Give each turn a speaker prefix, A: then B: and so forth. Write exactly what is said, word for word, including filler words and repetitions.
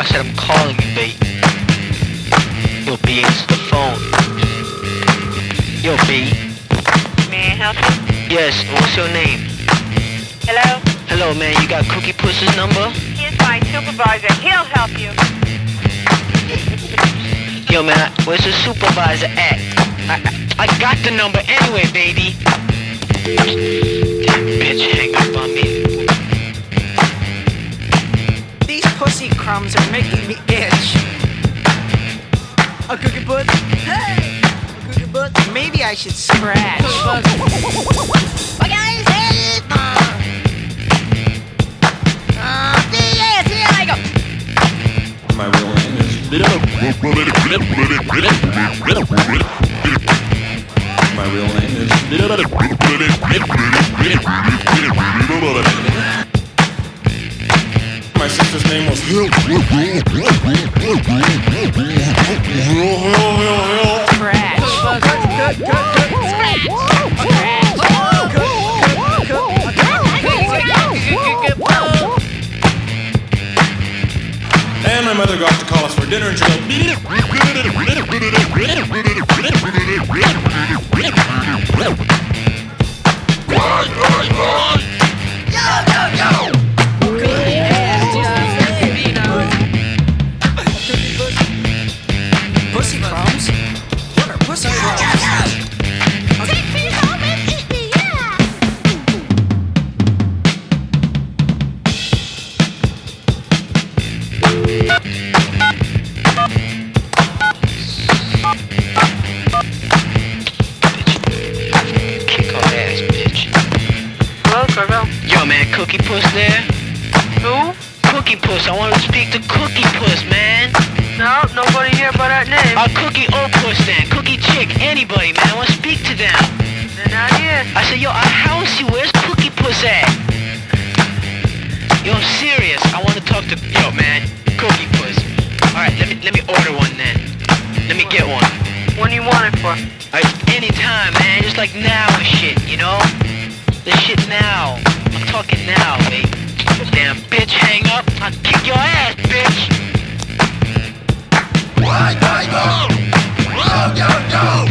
A: I said I'm calling you, B. Yo, B, answer the phone. Yo, B.
B: May I help you?
A: Yes, what's your name?
B: Hello?
A: Hello, man, you got Cookie Puss's number?
B: Here's my supervisor. He'll help you.
A: Yo, man, where's the supervisor at? I, I, I got the number anyway, baby. Damn bitch, hang up on me.
C: These pussy crumbs are making me itch. A cookie puss? Hey! A cookie puss? Maybe I should scratch.
D: My real name is My real name is My sister's name was And my mother got to call us for dinner and she goes
C: Pussy crumbs? What are pussy crumbs?
E: Take me home and eat me, yeah!
A: Kick her ass, bitch.
B: Hello, Carvel.
A: Yo, man, Cookie Puss there?
B: Who?
A: Cookie Puss, I want to speak to Cookie Puss, man.
B: No, nobody here by that name.
A: Uh, Cookie O Puss then, Cookie Chick, anybody, man, I want to speak to them.
B: They're not here.
A: I said, yo, I house you, where's Cookie Puss at? Yo, I'm serious, I want to talk to, yo, man, Cookie Puss. Alright, let me, let me order one then. Let me get one.
B: When do you want it for?
A: Alright, anytime, man, just like now and shit, you know? This shit now. I'm talking now, babe. Damn bitch, hang up, I'll kick your ass, bitch!
F: Why, why, go? Go, go, go!